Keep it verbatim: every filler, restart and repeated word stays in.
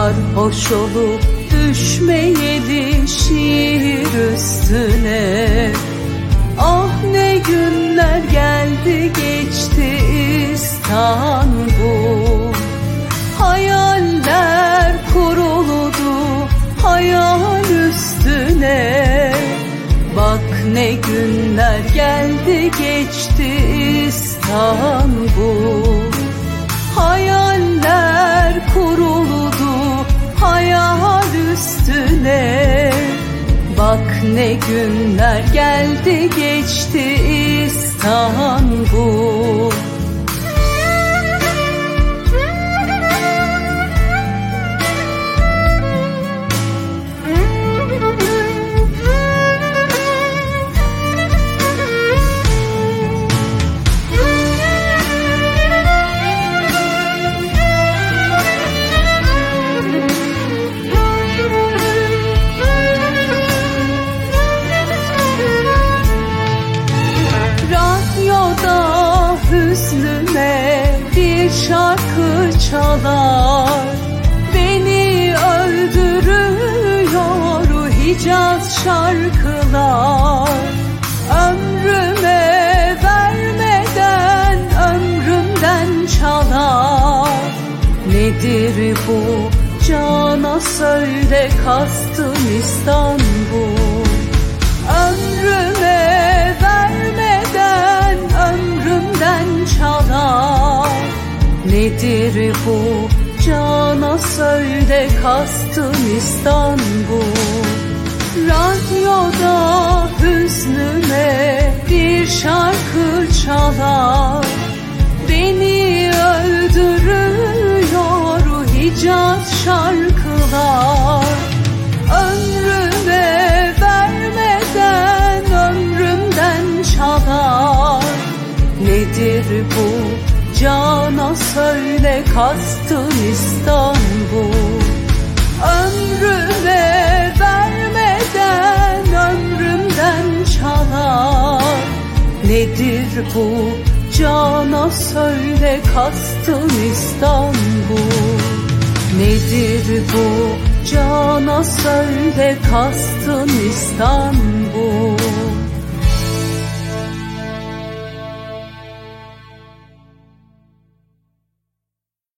sarhoş olup düşmeyeli şiir üstüne. Ah ne günler geldi geçti İstanbul, hayaller kuruldu hayal üstüne. Bak ne günler geldi geçti İstanbul, hayaller kuruldu hayal üstüne. Bak ne günler geldi geçti İstanbul. Bir şarkı çalar, beni öldürüyor Hicaz şarkılar. Ömrüme vermeden ömrümden çalar. Nedir bu cana söyle kastın İstanbul. Ömrüme vermeden ömrümden çalar. Nedir bu cana söyle kastın İstanbul. Radyoda hüznüme bir şarkı çalar, beni öldürüyor Hicaz şarkılar. Ömrüme vermeden ömrümden çalar. Nedir bu cana söyle kastın İstanbul. Ömrüme vermeden ömrümden çalar. Nedir bu cana söyle kastın İstanbul. Nedir bu cana söyle kastın İstanbul.